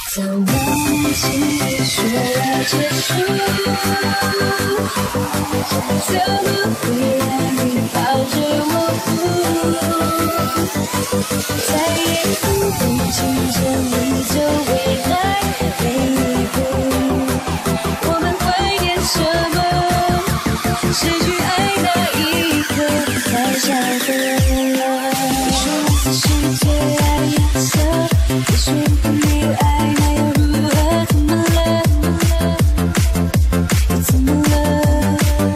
早忘记说要结束，怎么会让你抱着我哭？再也不会牵着你走未来每一步。我们怀念什么？失去爱那一刻才晓得。你说自己最爱颜色，你说过没有爱那又如何？怎么了？又怎么了？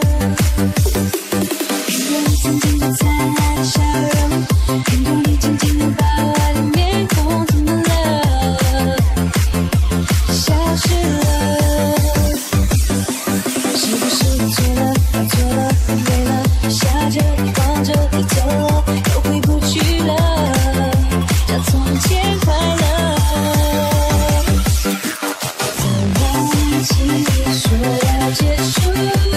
看过你曾经最灿烂的笑容，看过你紧紧拥抱我的面孔，怎么了？消失了。是不是错了？搞错了？误会了？笑着望着你走了，又回不去了，叫从前快乐。早忘记说要结束，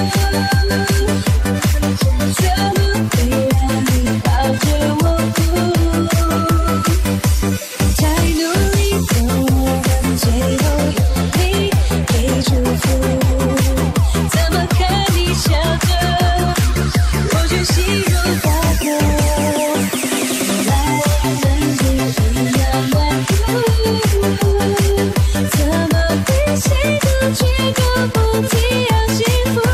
怎么会让你抱着我哭？太努力的我们，最后用力给祝福。怎么看你笑着，我却心如刀割。原来我们不一样顽固，怎么会谁都觉得不一样幸福？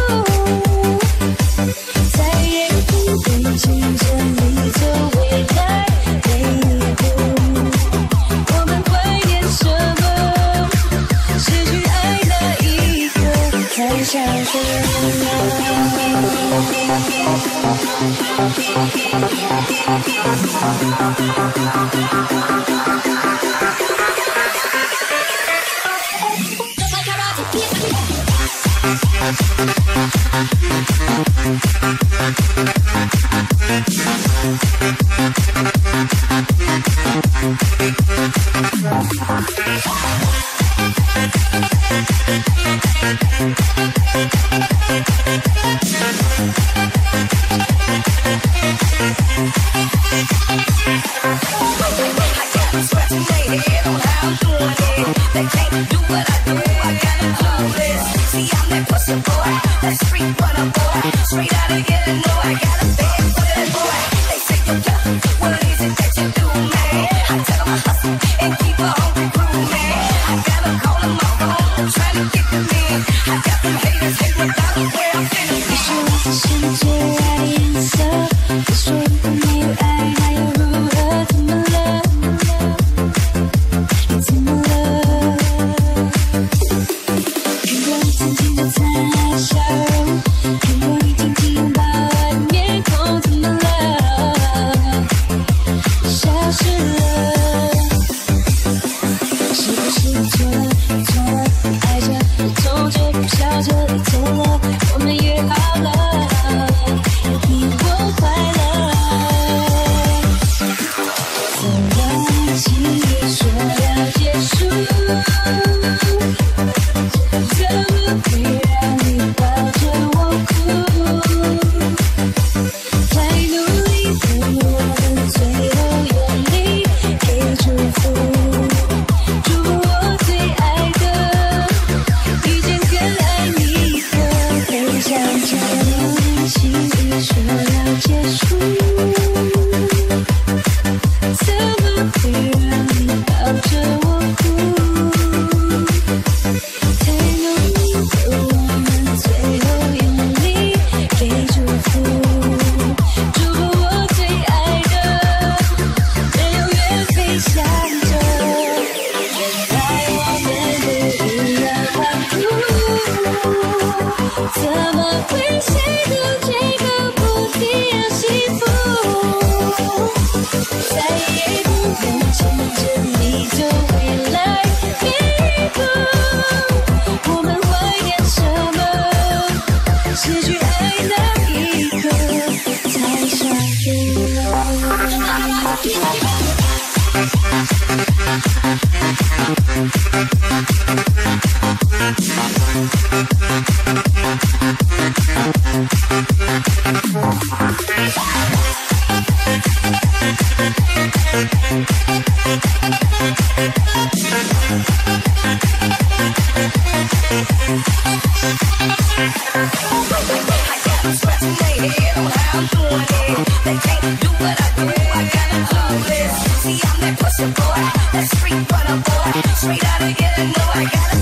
再也不会牵着你走未来每一步。我们怀念什么？失去爱那一刻才晓得。你说自己最爱颜色，你说过没有爱那又如何？怎么了？又怎么了？看过你曾经最灿烂的笑容，看过你紧紧拥抱我的面孔，怎么了？消失了。是不是错了？错了？爱着你痛着不笑着你走了，我们约好了，你我快乐。早忘记说要结束，怎么会让你抱着我哭？太努力的我们，最后用力给祝福。祝福我最爱的，遇见更爱你的，飞向着你心里说要结束，怎么会让你抱着我哭？太努力的我们，最后用力给祝福。祝福我最爱的，人永远飞翔着。原来我们不一样顽固，怎么会谁都觉得不一样幸福？再也不用牵着你走未来每一步。我们怀念什么？失去爱那一刻才晓得。 Street runner boy, straight out of ghetto, know I gotta